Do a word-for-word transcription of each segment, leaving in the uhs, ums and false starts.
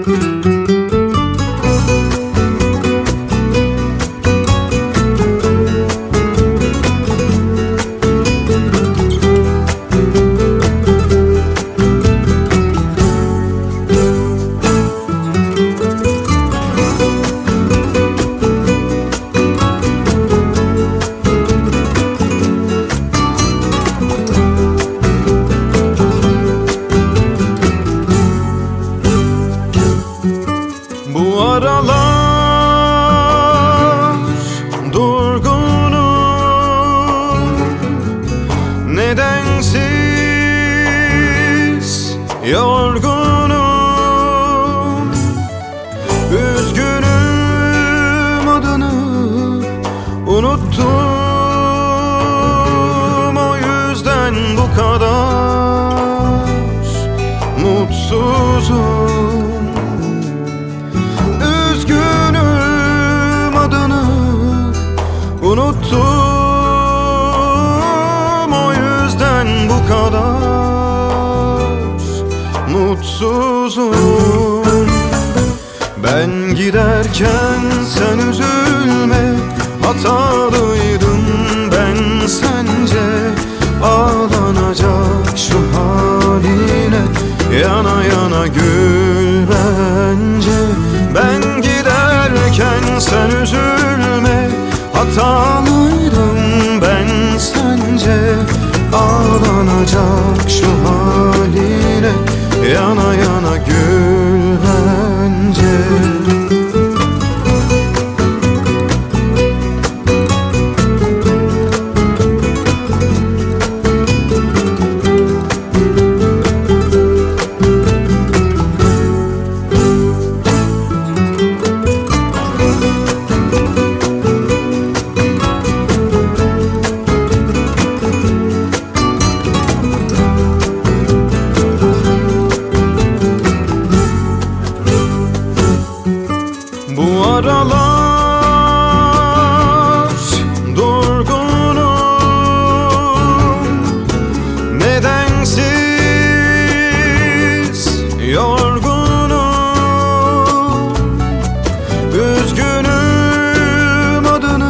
Bu aralar durgunum, nedensiz yorgunum, üzgünüm, adını unuttum, o yüzden bu kadar mutsuzum. Unuttum, o yüzden bu kadar mutsuzum. Ben giderken sen üzülme, hatalıydım ben sence. Ağlanacak şu haline, yana yana gül bence. Ben giderken sen üzülme, hatalıydım ben sence. Ağlanacak şu haline, yana yana gül bence. Bu aralar durgunum, nedensiz yorgunum, üzgünüm, adını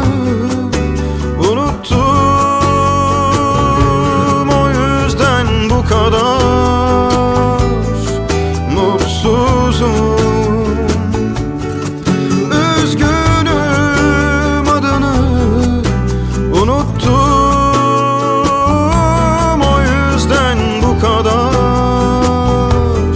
unuttum, o yüzden bu kadar mutsuzum. Unuttum, o yüzden bu kadar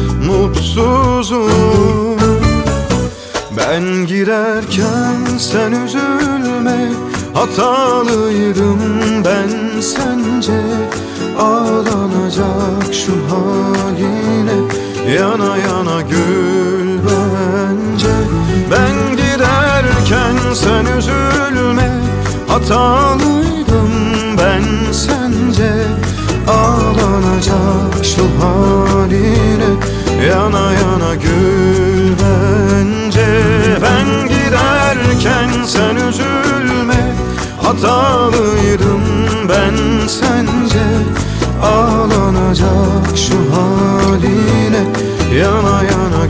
mutsuzum. Ben giderken sen üzülme, hatalıydım ben sence. Ağlanacak şu haline, yana yana gül bence. Ben giderken sen üzülme, hatalıydım ben sence. Ağlanacak şu haline, yana yana gül bence. Ben giderken sen üzülme, hatalıydım ben sence. Ağlanacak şu haline, yana yana